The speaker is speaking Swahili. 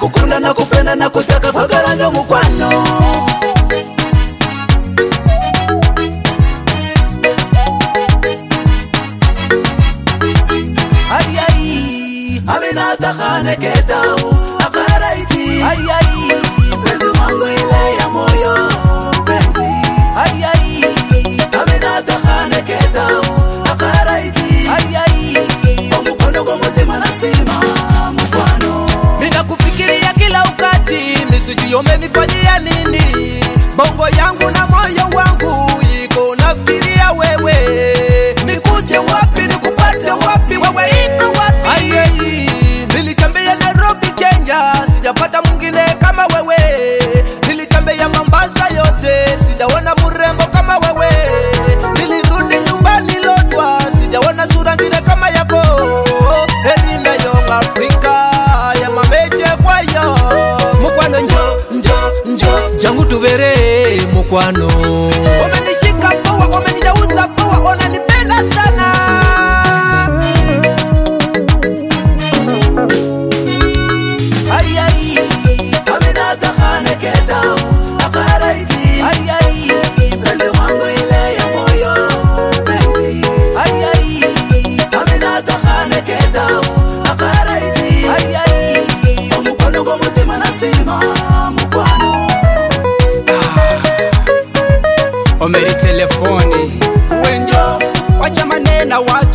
kukunda na kupenda na kutaka kwa garanjo mukwano. Ayai amina takane ketau akaraiti. Ayai penzi wangu ile ya moyo penzi. Ayai amina takane ketau akaraiti. Ayai omukono kwa mutima nasima mukwano. Mina kufikiria kila wakati, misijui umenifanyia nini. Bongo yangu na moyo wangu iko nafikiria wewe. Nikuje wapi nikupate wapi, wewe iko wapi? Ayei nilitembea Nairobi Kenya, sijapata mwingine kama wewe. Nilitembea Mombasa yote, sijaona mrembo kama wewe. Nilirudi nyumbani Lodwa, sijaona sura ngine kama yako. Erime young Africa ya mameche kwa yo. Mukwano njo jangu tubere mukwano. Umenishika poa, umenijauza poa, unanipenda sana. Ayai amina takane ketau akaraiti. Ayai penzi wangu ile ya moyo penzi. Ayai amina takane ketau akaraiti. Ayai omukono kwa mutima nasima mukwano. Omeri telefoni wenjo wacha manena watu